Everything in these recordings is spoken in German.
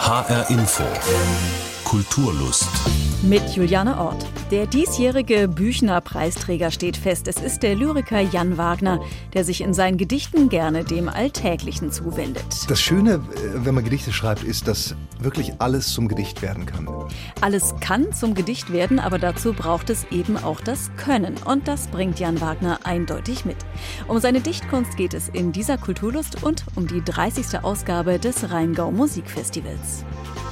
HR Info. Kulturlust. Mit Juliane Ort. Der diesjährige Büchner-Preisträger steht fest. Es ist der Lyriker Jan Wagner, der sich in seinen Gedichten gerne dem Alltäglichen zuwendet. Das Schöne, wenn man Gedichte schreibt, ist, dass wirklich alles zum Gedicht werden kann. Alles kann zum Gedicht werden, aber dazu braucht es eben auch das Können. Und das bringt Jan Wagner eindeutig mit. Um seine Dichtkunst geht es in dieser Kulturlust und um die 30. Ausgabe des Rheingau Musikfestivals.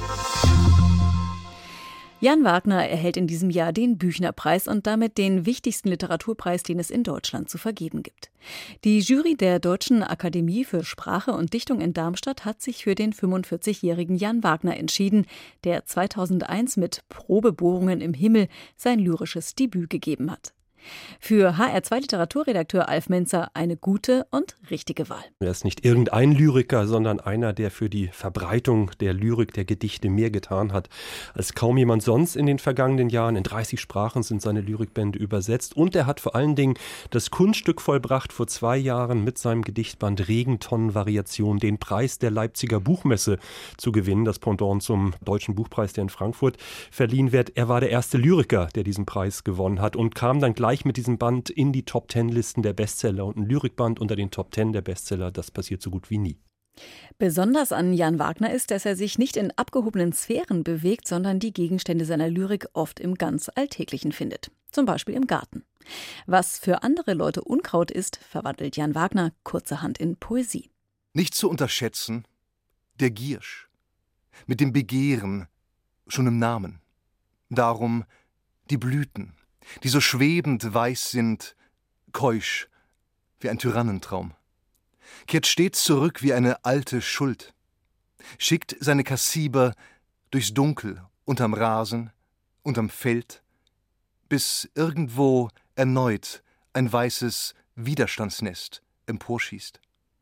Jan Wagner erhält in diesem Jahr den Büchner-Preis und damit den wichtigsten Literaturpreis, den es in Deutschland zu vergeben gibt. Die Jury der Deutschen Akademie für Sprache und Dichtung in Darmstadt hat sich für den 45-jährigen Jan Wagner entschieden, der 2001 mit Probebohrungen im Himmel sein lyrisches Debüt gegeben hat. Für HR2-Literaturredakteur Alf Menzer eine gute und richtige Wahl. Er ist nicht irgendein Lyriker, sondern einer, der für die Verbreitung der Lyrik, der Gedichte mehr getan hat als kaum jemand sonst in den vergangenen Jahren. In 30 Sprachen sind seine Lyrikbände übersetzt und er hat vor allen Dingen das Kunststück vollbracht, vor 2 Jahren mit seinem Gedichtband Regentonnenvariation den Preis der Leipziger Buchmesse zu gewinnen, das Pendant zum Deutschen Buchpreis, der in Frankfurt verliehen wird. Er war der erste Lyriker, der diesen Preis gewonnen hat und kam dann gleich mit diesem Band in die Top-10-Listen der Bestseller. Und ein Lyrikband unter den Top-10 der Bestseller, das passiert so gut wie nie. Besonders an Jan Wagner ist, dass er sich nicht in abgehobenen Sphären bewegt, sondern die Gegenstände seiner Lyrik oft im ganz Alltäglichen findet. Zum Beispiel im Garten. Was für andere Leute Unkraut ist, verwandelt Jan Wagner kurzerhand in Poesie. Nicht zu unterschätzen, der Giersch. Mit dem Begehren, schon im Namen. Darum die Blüten, die so schwebend weiß sind, keusch wie ein Tyrannentraum. Kehrt stets zurück wie eine alte Schuld, schickt seine Kassiber durchs Dunkel, unterm Rasen, unterm Feld, bis irgendwo erneut ein weißes Widerstandsnest emporschießt.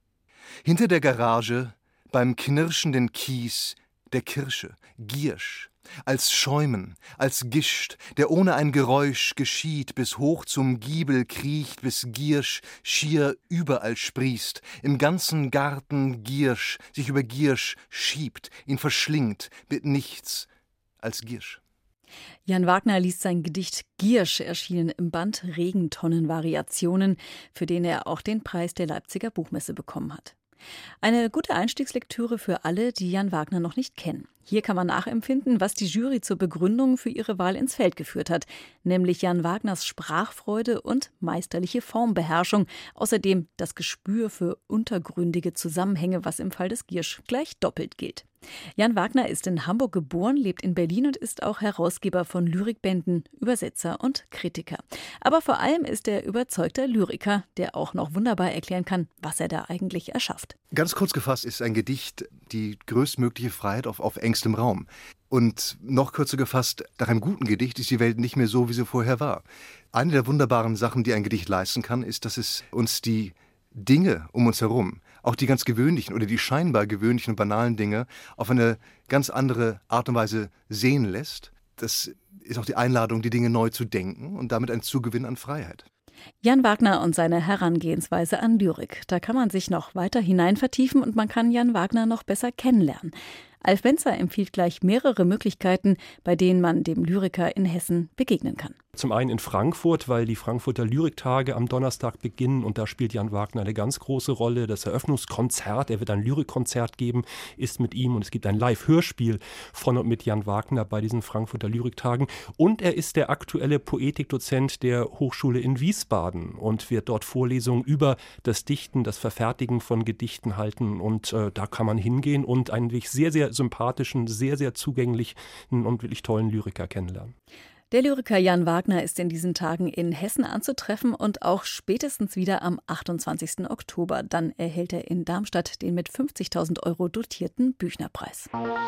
Hinter der Garage, beim knirschenden Kies, der Kirsche, Giersch, als Schäumen, als Gischt, der ohne ein Geräusch geschieht, bis hoch zum Giebel kriecht, bis Giersch schier überall sprießt, im ganzen Garten Giersch sich über Giersch schiebt, ihn verschlingt mit nichts als Giersch. Jan Wagner liest sein Gedicht Giersch, erschienen im Band Regentonnenvariationen, für den er auch den Preis der Leipziger Buchmesse bekommen hat. Eine gute Einstiegslektüre für alle, die Jan Wagner noch nicht kennen. Hier kann man nachempfinden, was die Jury zur Begründung für ihre Wahl ins Feld geführt hat, nämlich Jan Wagners Sprachfreude und meisterliche Formbeherrschung, außerdem das Gespür für untergründige Zusammenhänge, was im Fall des Giersch gleich doppelt gilt. Jan Wagner ist in Hamburg geboren, lebt in Berlin und ist auch Herausgeber von Lyrikbänden, Übersetzer und Kritiker. Aber vor allem ist er überzeugter Lyriker, der auch noch wunderbar erklären kann, was er da eigentlich erschafft. Ganz kurz gefasst ist ein Gedicht die größtmögliche Freiheit auf engstem Raum. Und noch kürzer gefasst, nach einem guten Gedicht ist die Welt nicht mehr so, wie sie vorher war. Eine der wunderbaren Sachen, die ein Gedicht leisten kann, ist, dass es uns die Dinge um uns herum, auch die ganz gewöhnlichen oder die scheinbar gewöhnlichen und banalen Dinge, auf eine ganz andere Art und Weise sehen lässt. Das ist auch die Einladung, die Dinge neu zu denken und damit ein Zugewinn an Freiheit. Jan Wagner und seine Herangehensweise an Lyrik. Da kann man sich noch weiter hinein vertiefen und man kann Jan Wagner noch besser kennenlernen. Alf Menzer empfiehlt gleich mehrere Möglichkeiten, bei denen man dem Lyriker in Hessen begegnen kann. Zum einen in Frankfurt, weil die Frankfurter Lyriktage am Donnerstag beginnen und da spielt Jan Wagner eine ganz große Rolle. Das Eröffnungskonzert, er wird ein Lyrikkonzert geben, ist mit ihm und es gibt ein Live-Hörspiel von und mit Jan Wagner bei diesen Frankfurter Lyriktagen. Und er ist der aktuelle Poetikdozent der Hochschule in Wiesbaden und wird dort Vorlesungen über das Dichten, das Verfertigen von Gedichten halten und da kann man hingehen und einen wirklich sehr, sehr sympathischen, sehr, sehr zugänglichen und wirklich tollen Lyriker kennenlernen. Der Lyriker Jan Wagner ist in diesen Tagen in Hessen anzutreffen und auch spätestens wieder am 28. Oktober. Dann erhält er in Darmstadt den mit 50.000 € dotierten Büchner-Preis.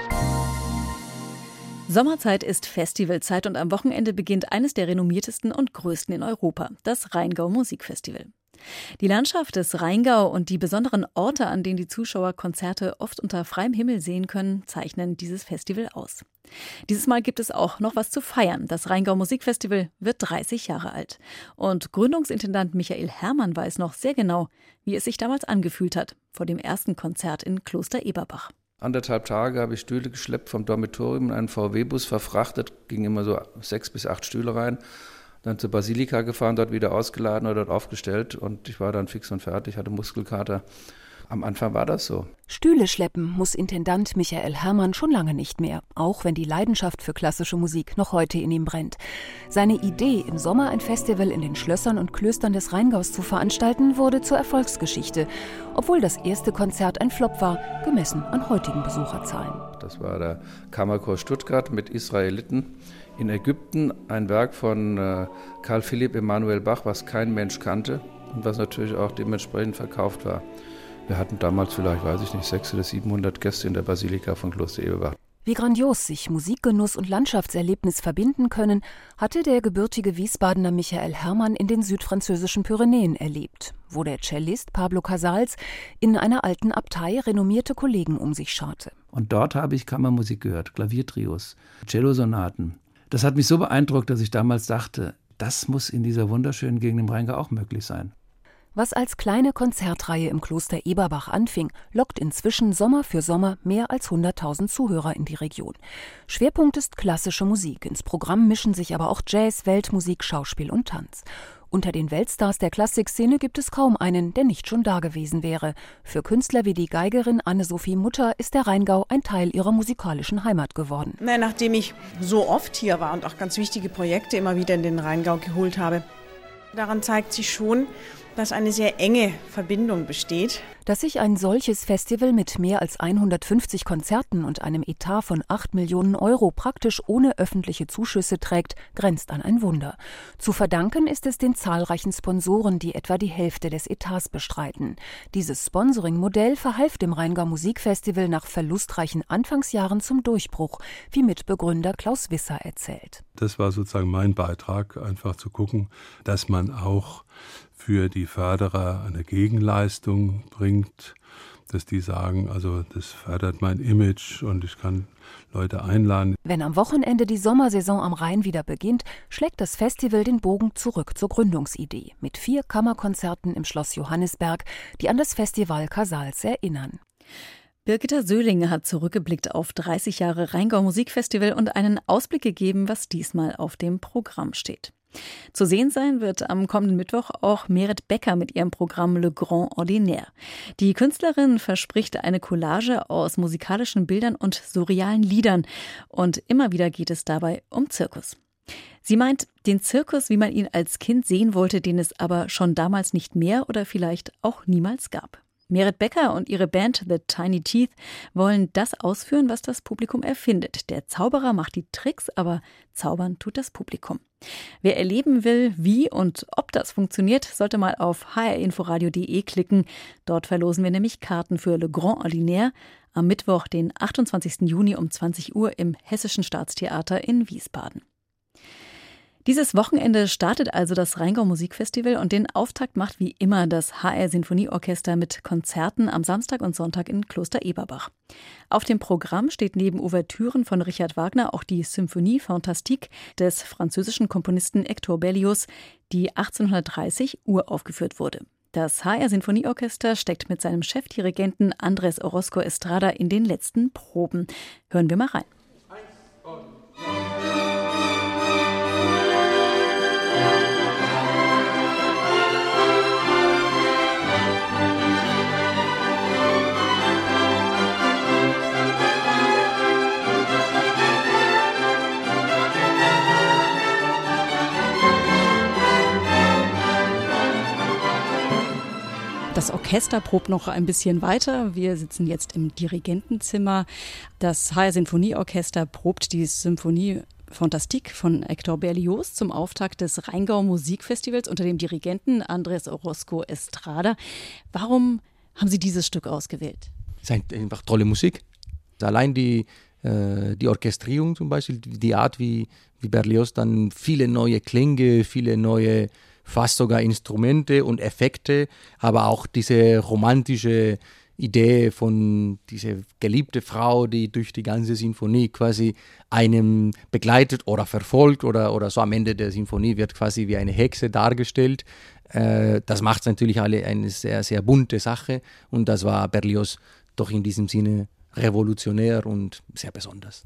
Sommerzeit ist Festivalzeit und am Wochenende beginnt eines der renommiertesten und größten in Europa, das Rheingau Musikfestival. Die Landschaft des Rheingau und die besonderen Orte, an denen die Zuschauer Konzerte oft unter freiem Himmel sehen können, zeichnen dieses Festival aus. Dieses Mal gibt es auch noch was zu feiern. Das Rheingau Musikfestival wird 30 Jahre alt. Und Gründungsintendant Michael Herrmann weiß noch sehr genau, wie es sich damals angefühlt hat, vor dem ersten Konzert in Kloster Eberbach. 1,5 Tage habe ich Stühle geschleppt vom Dormitorium in einen VW-Bus verfrachtet, gingen immer so 6 bis 8 Stühle rein. Dann zur Basilika gefahren, dort wieder ausgeladen oder dort aufgestellt und ich war dann fix und fertig, hatte Muskelkater. Am Anfang war das so. Stühle schleppen muss Intendant Michael Herrmann schon lange nicht mehr, auch wenn die Leidenschaft für klassische Musik noch heute in ihm brennt. Seine Idee, im Sommer ein Festival in den Schlössern und Klöstern des Rheingaus zu veranstalten, wurde zur Erfolgsgeschichte, obwohl das erste Konzert ein Flop war, gemessen an heutigen Besucherzahlen. Das war der Kammerchor Stuttgart mit Israeliten in Ägypten, ein Werk von Karl Philipp Emanuel Bach, was kein Mensch kannte und was natürlich auch dementsprechend verkauft war. Wir hatten damals vielleicht, 600 oder 700 Gäste in der Basilika von Kloster Eberbach. Wie grandios sich Musikgenuss und Landschaftserlebnis verbinden können, hatte der gebürtige Wiesbadener Michael Herrmann in den südfranzösischen Pyrenäen erlebt, wo der Cellist Pablo Casals in einer alten Abtei renommierte Kollegen um sich scharte. Und dort habe ich Kammermusik gehört, Klaviertrios, Cellosonaten. Das hat mich so beeindruckt, dass ich damals dachte, das muss in dieser wunderschönen Gegend im Rheingau auch möglich sein. Was als kleine Konzertreihe im Kloster Eberbach anfing, lockt inzwischen Sommer für Sommer mehr als 100.000 Zuhörer in die Region. Schwerpunkt ist klassische Musik. Ins Programm mischen sich aber auch Jazz, Weltmusik, Schauspiel und Tanz. Unter den Weltstars der Klassikszene gibt es kaum einen, der nicht schon da gewesen wäre. Für Künstler wie die Geigerin Anne-Sophie Mutter ist der Rheingau ein Teil ihrer musikalischen Heimat geworden. Nachdem ich so oft hier war und auch ganz wichtige Projekte immer wieder in den Rheingau geholt habe, daran zeigt sich schon, dass eine sehr enge Verbindung besteht. Dass sich ein solches Festival mit mehr als 150 Konzerten und einem Etat von 8 Millionen Euro praktisch ohne öffentliche Zuschüsse trägt, grenzt an ein Wunder. Zu verdanken ist es den zahlreichen Sponsoren, die etwa die Hälfte des Etats bestreiten. Dieses Sponsoring-Modell verhalf dem Rheingau Musikfestival nach verlustreichen Anfangsjahren zum Durchbruch, wie Mitbegründer Klaus Wisser erzählt. Das war sozusagen mein Beitrag, einfach zu gucken, dass man auch für die Förderer eine Gegenleistung bringt, dass die sagen, also das fördert mein Image und ich kann Leute einladen. Wenn am Wochenende die Sommersaison am Rhein wieder beginnt, schlägt das Festival den Bogen zurück zur Gründungsidee mit 4 Kammerkonzerten im Schloss Johannisberg, die an das Festival Casals erinnern. Birgitta Söhling hat zurückgeblickt auf 30 Jahre Rheingau Musikfestival und einen Ausblick gegeben, was diesmal auf dem Programm steht. Zu sehen sein wird am kommenden Mittwoch auch Meret Becker mit ihrem Programm Le Grand Ordinaire. Die Künstlerin verspricht eine Collage aus musikalischen Bildern und surrealen Liedern. Und immer wieder geht es dabei um Zirkus. Sie meint den Zirkus, wie man ihn als Kind sehen wollte, den es aber schon damals nicht mehr oder vielleicht auch niemals gab. Meret Becker und ihre Band The Tiny Teeth wollen das ausführen, was das Publikum erfindet. Der Zauberer macht die Tricks, aber zaubern tut das Publikum. Wer erleben will, wie und ob das funktioniert, sollte mal auf hrinforadio.de klicken. Dort verlosen wir nämlich Karten für Le Grand Ordinaire am Mittwoch, den 28. Juni um 20 Uhr im Hessischen Staatstheater in Wiesbaden. Dieses Wochenende startet also das Rheingau Musikfestival und den Auftakt macht wie immer das HR Sinfonieorchester mit Konzerten am Samstag und Sonntag in Kloster Eberbach. Auf dem Programm steht neben Ouvertüren von Richard Wagner auch die Symphonie Fantastique des französischen Komponisten Hector Berlioz, die 1830 uraufgeführt wurde. Das HR Sinfonieorchester steckt mit seinem Chefdirigenten Andrés Orozco Estrada in den letzten Proben. Hören wir mal rein. Das Orchester probt noch ein bisschen weiter. Wir sitzen jetzt im Dirigentenzimmer. Das HR Sinfonieorchester probt die Symphonie Fantastique von Hector Berlioz zum Auftakt des Rheingau Musikfestivals unter dem Dirigenten Andrés Orozco Estrada. Warum haben Sie dieses Stück ausgewählt? Es ist einfach tolle Musik. Allein die Orchestrierung zum Beispiel, die Art, wie Berlioz dann viele neue Klänge, viele neue fast sogar Instrumente und Effekte, aber auch diese romantische Idee von dieser geliebte Frau, die durch die ganze Sinfonie quasi einem begleitet oder verfolgt oder so am Ende der Sinfonie wird quasi wie eine Hexe dargestellt. Das macht natürlich eine sehr, sehr bunte Sache und das war Berlioz doch in diesem Sinne revolutionär und sehr besonders.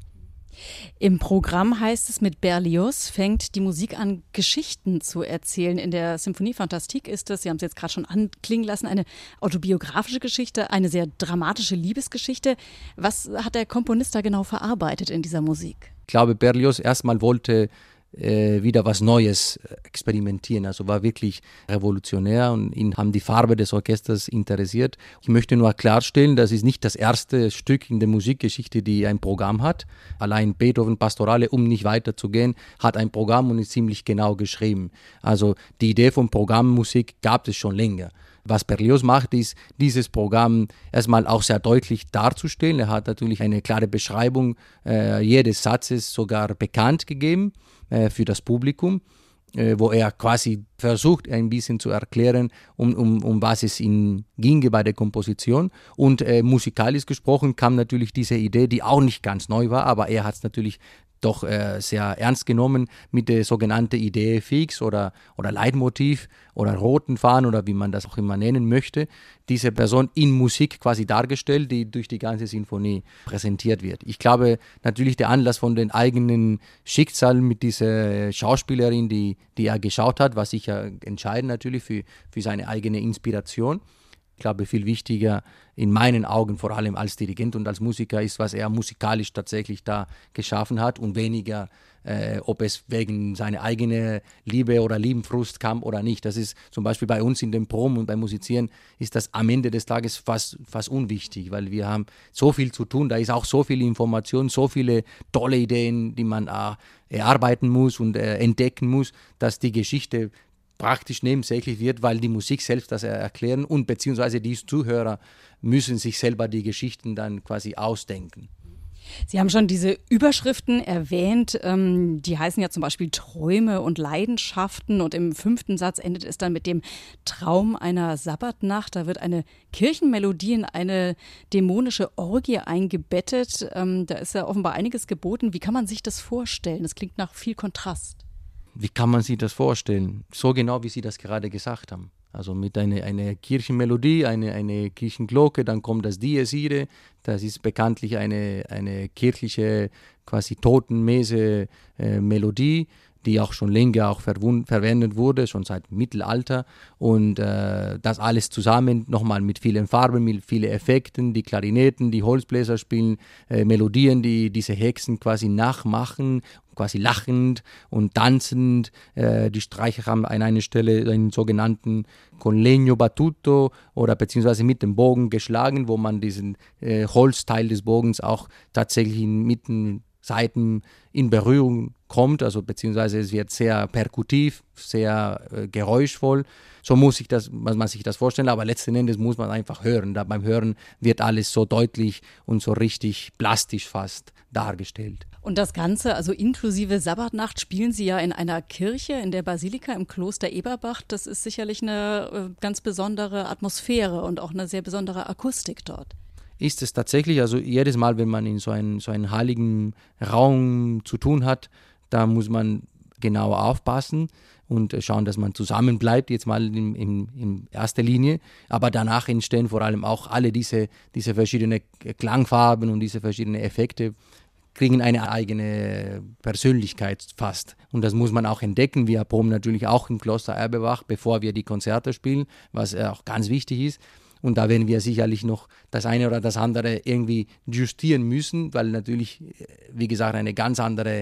Im Programm heißt es, mit Berlioz fängt die Musik an, Geschichten zu erzählen. In der Symphonie Fantastique ist es, Sie haben es jetzt gerade schon anklingen lassen, eine autobiografische Geschichte, eine sehr dramatische Liebesgeschichte. Was hat der Komponist da genau verarbeitet in dieser Musik? Ich glaube, Berlioz erstmal wollte wieder was Neues experimentieren. Also war wirklich revolutionär und ihn haben die Farbe des Orchesters interessiert. Ich möchte nur klarstellen, das ist nicht das erste Stück in der Musikgeschichte, die ein Programm hat. Allein Beethoven Pastorale, um nicht weiterzugehen, hat ein Programm und ist ziemlich genau geschrieben. Also die Idee von Programmmusik gab es schon länger. Was Berlioz macht, ist, dieses Programm erstmal auch sehr deutlich darzustellen. Er hat natürlich eine klare Beschreibung jedes Satzes sogar bekannt gegeben für das Publikum, wo er quasi versucht, ein bisschen zu erklären, um was es ihm ginge bei der Komposition. Und musikalisch gesprochen kam natürlich diese Idee, die auch nicht ganz neu war, aber er hat es natürlich doch sehr ernst genommen mit der sogenannten Idee fix oder Leitmotiv oder roten Faden oder wie man das auch immer nennen möchte, diese Person in Musik quasi dargestellt, die durch die ganze Sinfonie präsentiert wird. Ich glaube natürlich der Anlass von den eigenen Schicksalen mit dieser Schauspielerin, die er geschaut hat, war sicher entscheidend natürlich für seine eigene Inspiration. Ich glaube, viel wichtiger in meinen Augen, vor allem als Dirigent und als Musiker, ist, was er musikalisch tatsächlich da geschaffen hat und weniger, ob es wegen seiner eigenen Liebe oder Liebenfrust kam oder nicht. Das ist zum Beispiel bei uns in den Proben und beim Musizieren ist das am Ende des Tages fast unwichtig, weil wir haben so viel zu tun, da ist auch so viel Information, so viele tolle Ideen, die man erarbeiten muss und entdecken muss, dass die Geschichte praktisch nebensächlich wird, weil die Musik selbst das erklären und beziehungsweise die Zuhörer müssen sich selber die Geschichten dann quasi ausdenken. Sie haben schon diese Überschriften erwähnt, die heißen ja zum Beispiel Träume und Leidenschaften und im 5. Satz endet es dann mit dem Traum einer Sabbatnacht. Da wird eine Kirchenmelodie in eine dämonische Orgie eingebettet. Da ist ja offenbar einiges geboten. Wie kann man sich das vorstellen? Das klingt nach viel Kontrast. Wie kann man sich das vorstellen? So genau, wie Sie das gerade gesagt haben. Also mit einer Kirchenmelodie, eine Kirchenglocke, dann kommt das Dies Irae. Das ist bekanntlich eine kirchliche, quasi totenmäßige Melodie, die auch schon länger auch verwendet wurde, schon seit Mittelalter. Und das alles zusammen nochmal mit vielen Farben, mit vielen Effekten, die Klarinetten, die Holzbläser spielen Melodien, die diese Hexen quasi nachmachen, quasi lachend und tanzend. Die Streicher haben an einer Stelle einen sogenannten con legno battuto oder beziehungsweise mit dem Bogen geschlagen, wo man diesen Holzteil des Bogens auch tatsächlich mit den Saiten in Berührung kommt, also beziehungsweise es wird sehr perkutiv, sehr geräuschvoll. So muss man sich das vorstellen, aber letzten Endes muss man einfach hören. Da beim Hören wird alles so deutlich und so richtig plastisch fast dargestellt. Und das Ganze, also inklusive Sabbatnacht, spielen Sie ja in einer Kirche, in der Basilika im Kloster Eberbach. Das ist sicherlich eine ganz besondere Atmosphäre und auch eine sehr besondere Akustik dort. Ist es tatsächlich, also jedes Mal, wenn man in so einen heiligen Raum zu tun hat, da muss man genau aufpassen und schauen, dass man zusammen bleibt, jetzt mal in erster Linie. Aber danach entstehen vor allem auch alle diese verschiedenen Klangfarben und diese verschiedenen Effekte, kriegen eine eigene Persönlichkeit fast. Und das muss man auch entdecken. Wir proben natürlich auch im Kloster Eberbach, bevor wir die Konzerte spielen, was auch ganz wichtig ist. Und da werden wir sicherlich noch das eine oder das andere irgendwie justieren müssen, weil natürlich, wie gesagt, ein ganz anderer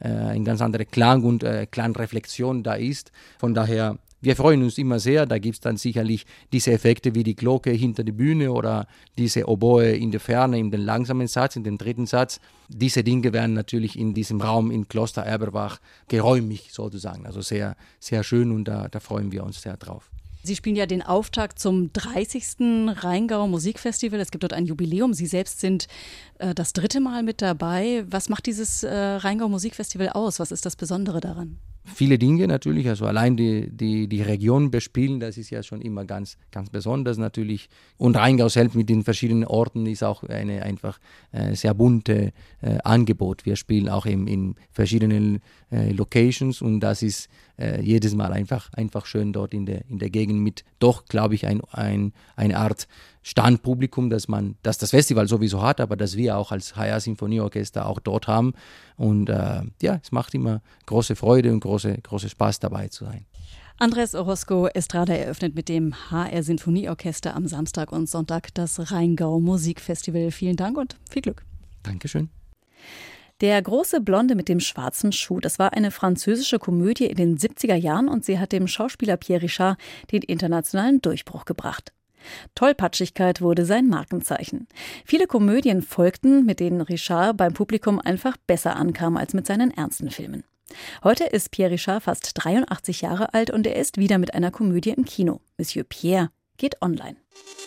Klang und Klangreflexion da ist. Von daher, wir freuen uns immer sehr. Da gibt es dann sicherlich diese Effekte wie die Glocke hinter der Bühne oder diese Oboe in der Ferne, in den langsamen Satz, in den 3. Satz. Diese Dinge werden natürlich in diesem Raum in Kloster Eberbach geräumig sozusagen. Also sehr, sehr schön und da freuen wir uns sehr drauf. Sie spielen ja den Auftakt zum 30. Rheingau Musikfestival. Es gibt dort ein Jubiläum. Sie selbst sind das 3. Mal mit dabei. Was macht dieses Rheingau Musikfestival aus? Was ist das Besondere daran? Viele Dinge natürlich, also allein die Region bespielen, das ist ja schon immer ganz, ganz besonders natürlich. Und Rheingau selbst mit den verschiedenen Orten ist auch eine einfach sehr bunte Angebot. Wir spielen auch in verschiedenen Locations und das ist jedes Mal einfach schön dort in der Gegend mit doch, glaube ich, eine Art Standpublikum, dass das Festival sowieso hat, aber dass wir auch als HR Sinfonieorchester auch dort haben. Und es macht immer große Freude und große Spaß dabei zu sein. Andrés Orozco Estrada eröffnet mit dem HR Sinfonieorchester am Samstag und Sonntag das Rheingau Musikfestival. Vielen Dank und viel Glück. Dankeschön. Der große Blonde mit dem schwarzen Schuh, das war eine französische Komödie in den 70er Jahren und sie hat dem Schauspieler Pierre Richard den internationalen Durchbruch gebracht. Tollpatschigkeit wurde sein Markenzeichen. Viele Komödien folgten, mit denen Richard beim Publikum einfach besser ankam als mit seinen ernsten Filmen. Heute ist Pierre Richard fast 83 Jahre alt und er ist wieder mit einer Komödie im Kino. Monsieur Pierre geht online.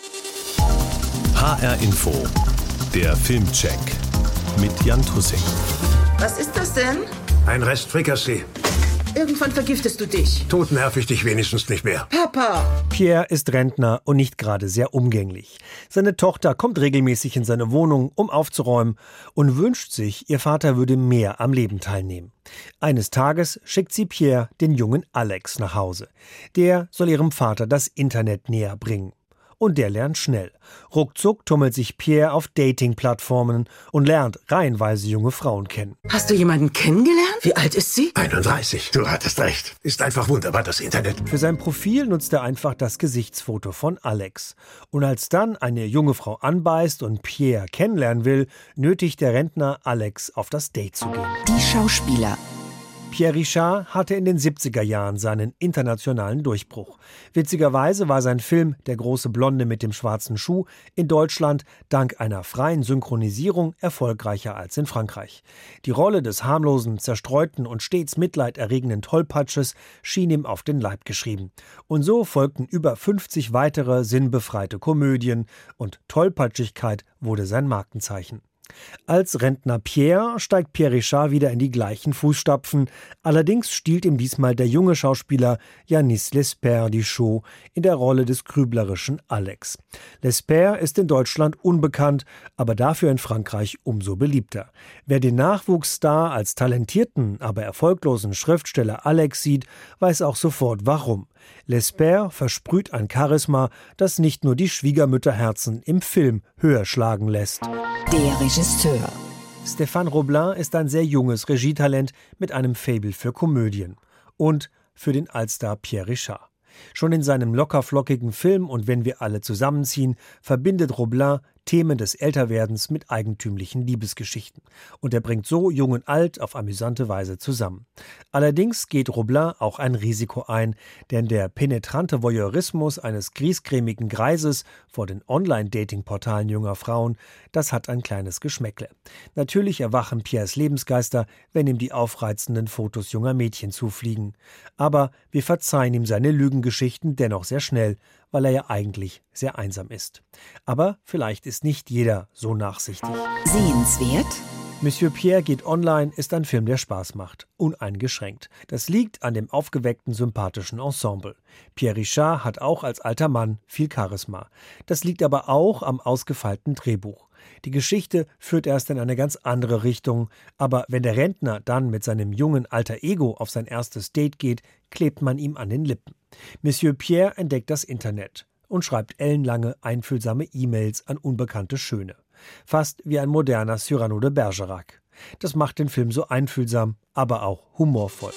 HR Info, der Filmcheck mit Jan Tussing. Was ist das denn? Ein Rest Frikassee. Irgendwann vergiftest du dich. Tot nerv ich dich wenigstens nicht mehr. Papa! Pierre ist Rentner und nicht gerade sehr umgänglich. Seine Tochter kommt regelmäßig in seine Wohnung, um aufzuräumen und wünscht sich, ihr Vater würde mehr am Leben teilnehmen. Eines Tages schickt sie Pierre, den jungen Alex, nach Hause. Der soll ihrem Vater das Internet näher bringen. Und der lernt schnell. Ruckzuck tummelt sich Pierre auf Dating-Plattformen und lernt reihenweise junge Frauen kennen. Hast du jemanden kennengelernt? Wie alt ist sie? 31. Du hattest recht. Ist einfach wunderbar, das Internet. Für sein Profil nutzt er einfach das Gesichtsfoto von Alex. Und als dann eine junge Frau anbeißt und Pierre kennenlernen will, nötigt der Rentner Alex auf das Date zu gehen. Die Schauspieler. Pierre Richard hatte in den 70er Jahren seinen internationalen Durchbruch. Witzigerweise war sein Film Der große Blonde mit dem schwarzen Schuh in Deutschland dank einer freien Synchronisierung erfolgreicher als in Frankreich. Die Rolle des harmlosen, zerstreuten und stets mitleiderregenden Tollpatsches schien ihm auf den Leib geschrieben. Und so folgten über 50 weitere sinnbefreite Komödien und Tollpatschigkeit wurde sein Markenzeichen. Als Rentner Pierre steigt Pierre Richard wieder in die gleichen Fußstapfen. Allerdings stiehlt ihm diesmal der junge Schauspieler Yanis Lesper die Show in der Rolle des grüblerischen Alex. Lesper ist in Deutschland unbekannt, aber dafür in Frankreich umso beliebter. Wer den Nachwuchsstar als talentierten, aber erfolglosen Schriftsteller Alex sieht, weiß auch sofort warum. Lesper versprüht ein Charisma, das nicht nur die Schwiegermütterherzen im Film höher schlagen lässt. Der Regisseur. Stéphane Roblin ist ein sehr junges Regietalent mit einem Faible für Komödien und für den Allstar Pierre Richard. Schon in seinem lockerflockigen Film Und wenn wir alle zusammenziehen verbindet Roblin Themen des Älterwerdens mit eigentümlichen Liebesgeschichten. Und er bringt so Jung und Alt auf amüsante Weise zusammen. Allerdings geht Roblin auch ein Risiko ein, denn der penetrante Voyeurismus eines griesgrämigen Greises vor den Online-Dating-Portalen junger Frauen, das hat ein kleines Geschmäckle. Natürlich erwachen Pierres Lebensgeister, wenn ihm die aufreizenden Fotos junger Mädchen zufliegen. Aber wir verzeihen ihm seine Lügengeschichten dennoch sehr schnell, weil er ja eigentlich sehr einsam ist. Aber vielleicht ist nicht jeder so nachsichtig. Sehenswert? Monsieur Pierre geht online ist ein Film, der Spaß macht, uneingeschränkt. Das liegt an dem aufgeweckten, sympathischen Ensemble. Pierre Richard hat auch als alter Mann viel Charisma. Das liegt aber auch am ausgefeilten Drehbuch. Die Geschichte führt erst in eine ganz andere Richtung, aber wenn der Rentner dann mit seinem jungen alter Ego auf sein erstes Date geht, klebt man ihm an den Lippen. Monsieur Pierre entdeckt das Internet und schreibt ellenlange, einfühlsame E-Mails an unbekannte Schöne. Fast wie ein moderner Cyrano de Bergerac. Das macht den Film so einfühlsam, aber auch humorvoll.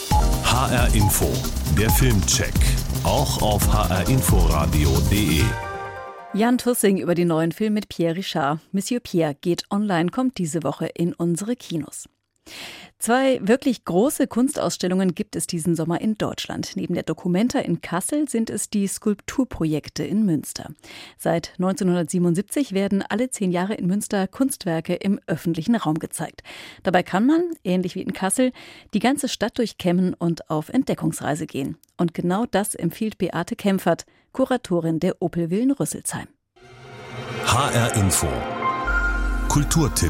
HR Info, der Filmcheck, auch auf hrinforadio.de. Jan Tussing über den neuen Film mit Pierre Richard. Monsieur Pierre geht online, kommt diese Woche in unsere Kinos. 2 wirklich große Kunstausstellungen gibt es diesen Sommer in Deutschland. Neben der Documenta in Kassel sind es die Skulpturprojekte in Münster. Seit 1977 werden alle 10 Jahre in Münster Kunstwerke im öffentlichen Raum gezeigt. Dabei kann man, ähnlich wie in Kassel, die ganze Stadt durchkämmen und auf Entdeckungsreise gehen. Und genau das empfiehlt Beate Kempfert, Kuratorin der Opel Villen-Rüsselsheim. HR Info. Kulturtipp.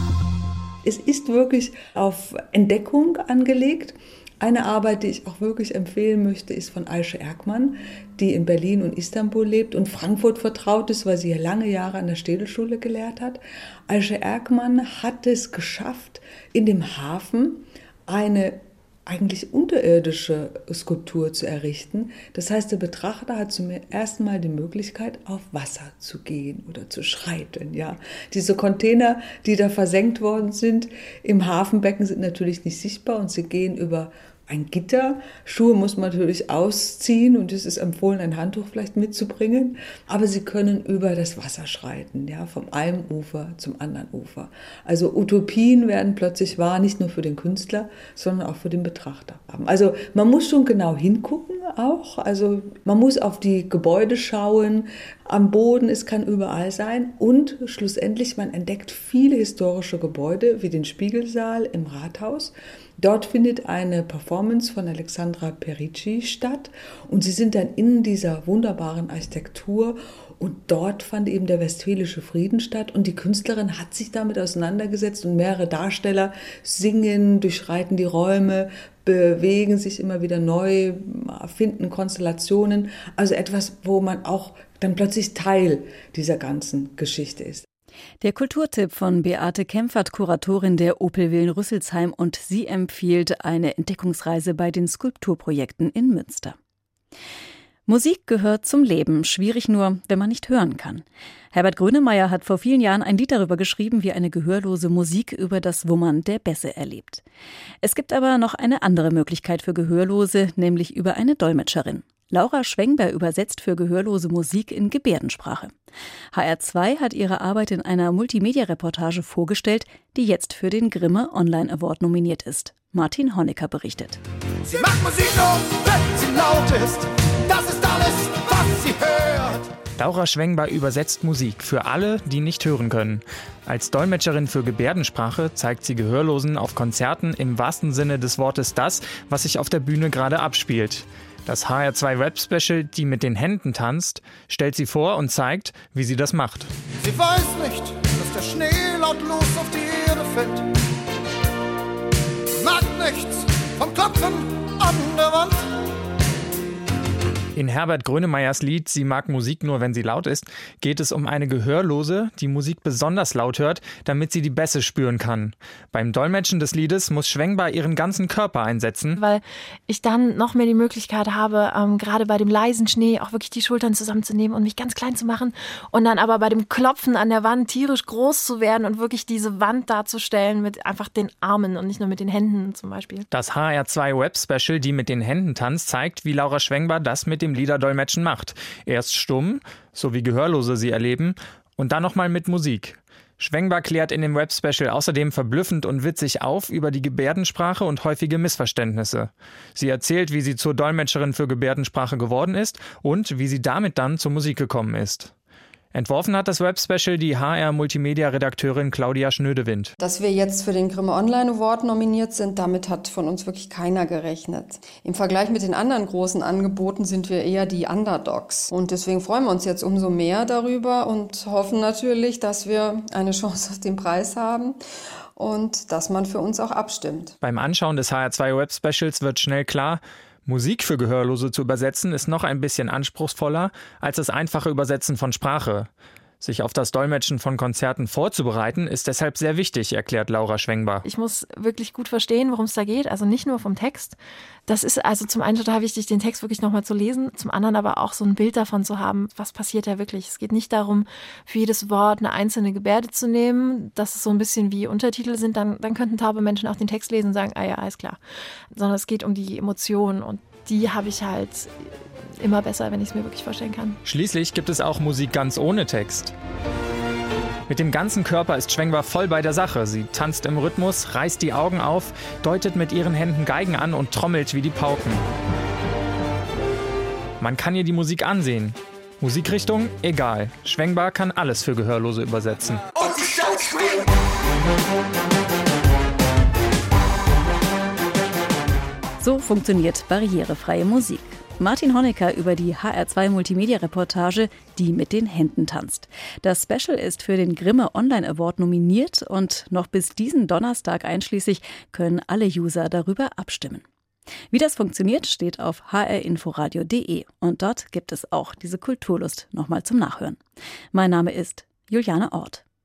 Es ist wirklich auf Entdeckung angelegt. Eine Arbeit, die ich auch wirklich empfehlen möchte, ist von Ayşe Erkman, die in Berlin und Istanbul lebt und Frankfurt vertraut ist, weil sie ja lange Jahre an der Städelschule gelehrt hat. Ayşe Erkman hat es geschafft, in dem Hafen eine eigentlich unterirdische Skulptur zu errichten. Das heißt, der Betrachter hat zum ersten Mal die Möglichkeit, auf Wasser zu gehen oder zu schreiten. Ja. Diese Container, die da versenkt worden sind im Hafenbecken, sind natürlich nicht sichtbar und sie gehen über ein Gitter. Schuhe muss man natürlich ausziehen und es ist empfohlen, ein Handtuch vielleicht mitzubringen. Aber sie können über das Wasser schreiten, ja, vom einen Ufer zum anderen Ufer. Also Utopien werden plötzlich wahr, nicht nur für den Künstler, sondern auch für den Betrachter. Also man muss schon genau hingucken auch. Also man muss auf die Gebäude schauen. Am Boden, es kann überall sein. Und schlussendlich, man entdeckt viele historische Gebäude, wie den Spiegelsaal im Rathaus. Dort findet eine Performance von Alexandra Perici statt und sie sind dann in dieser wunderbaren Architektur und dort fand eben der Westfälische Frieden statt und die Künstlerin hat sich damit auseinandergesetzt und mehrere Darsteller singen, durchschreiten die Räume, bewegen sich immer wieder neu, finden Konstellationen, also etwas, wo man auch dann plötzlich Teil dieser ganzen Geschichte ist. Der Kulturtipp von Beate Kempfert, Kuratorin der Opel Rüsselsheim, und sie empfiehlt eine Entdeckungsreise bei den Skulpturprojekten in Münster. Musik gehört zum Leben, schwierig nur, wenn man nicht hören kann. Herbert Grönemeyer hat vor vielen Jahren ein Lied darüber geschrieben, wie eine Gehörlose Musik über das Wummern der Bässe erlebt. Es gibt aber noch eine andere Möglichkeit für Gehörlose, nämlich über eine Dolmetscherin. Laura Schwengber übersetzt für Gehörlose Musik in Gebärdensprache. HR2 hat ihre Arbeit in einer Multimedia-Reportage vorgestellt, die jetzt für den Grimme Online Award nominiert ist. Martin Honecker berichtet. Sie macht Musik nur, wenn sie laut ist. Das ist alles, was sie hört. Laura Schwengber übersetzt Musik für alle, die nicht hören können. Als Dolmetscherin für Gebärdensprache zeigt sie Gehörlosen auf Konzerten im wahrsten Sinne des Wortes das, was sich auf der Bühne gerade abspielt. Das HR2 Web-Special, die mit den Händen tanzt, stellt sie vor und zeigt, wie sie das macht. Sie weiß nicht, dass der Schnee lautlos auf die Erde fällt. Mag nichts vom Klopfen an der Wand. In Herbert Grönemeyers Lied »Sie mag Musik nur, wenn sie laut ist« geht es um eine Gehörlose, die Musik besonders laut hört, damit sie die Bässe spüren kann. Beim Dolmetschen des Liedes muss Schwengber ihren ganzen Körper einsetzen. Weil ich dann noch mehr die Möglichkeit habe, gerade bei dem leisen Schnee auch wirklich die Schultern zusammenzunehmen und mich ganz klein zu machen und dann aber bei dem Klopfen an der Wand tierisch groß zu werden und wirklich diese Wand darzustellen mit einfach den Armen und nicht nur mit den Händen zum Beispiel. Das HR2 Web-Special, die mit den Händen tanzt, zeigt, wie Laura Schwengber das mit dem Liederdolmetschen macht. Erst stumm, so wie Gehörlose sie erleben, und dann nochmal mit Musik. Schwengber klärt in dem Web-Special außerdem verblüffend und witzig auf über die Gebärdensprache und häufige Missverständnisse. Sie erzählt, wie sie zur Dolmetscherin für Gebärdensprache geworden ist und wie sie damit dann zur Musik gekommen ist. Entworfen hat das Web-Special die HR-Multimedia-Redakteurin Claudia Schnödewind. Dass wir jetzt für den Grimme Online Award nominiert sind, damit hat von uns wirklich keiner gerechnet. Im Vergleich mit den anderen großen Angeboten sind wir eher die Underdogs. Und deswegen freuen wir uns jetzt umso mehr darüber und hoffen natürlich, dass wir eine Chance auf den Preis haben und dass man für uns auch abstimmt. Beim Anschauen des HR2 Web-Specials wird schnell klar, Musik für Gehörlose zu übersetzen ist noch ein bisschen anspruchsvoller als das einfache Übersetzen von Sprache. Sich auf das Dolmetschen von Konzerten vorzubereiten, ist deshalb sehr wichtig, erklärt Laura Schwengber. Ich muss wirklich gut verstehen, worum es da geht, also nicht nur vom Text. Das ist also zum einen total wichtig, den Text wirklich nochmal zu lesen, zum anderen aber auch so ein Bild davon zu haben, was passiert da wirklich. Es geht nicht darum, für jedes Wort eine einzelne Gebärde zu nehmen, dass es so ein bisschen wie Untertitel sind, dann könnten taube Menschen auch den Text lesen und sagen, ah ja, alles klar. Sondern es geht um die Emotionen und die habe ich halt immer besser, wenn ich es mir wirklich vorstellen kann. Schließlich gibt es auch Musik ganz ohne Text. Mit dem ganzen Körper ist Schwengber voll bei der Sache. Sie tanzt im Rhythmus, reißt die Augen auf, deutet mit ihren Händen Geigen an und trommelt wie die Pauken. Man kann ihr die Musik ansehen. Musikrichtung? Egal. Schwengber kann alles für Gehörlose übersetzen. Und sie schaut schwer. So funktioniert barrierefreie Musik. Martin Honecker über die HR2 Multimedia-Reportage »Die mit den Händen tanzt«. Das Special ist für den Grimme Online Award nominiert und noch bis diesen Donnerstag einschließlich können alle User darüber abstimmen. Wie das funktioniert, steht auf hrinforadio.de und dort gibt es auch diese Kulturlust nochmal zum Nachhören. Mein Name ist Juliane Ort.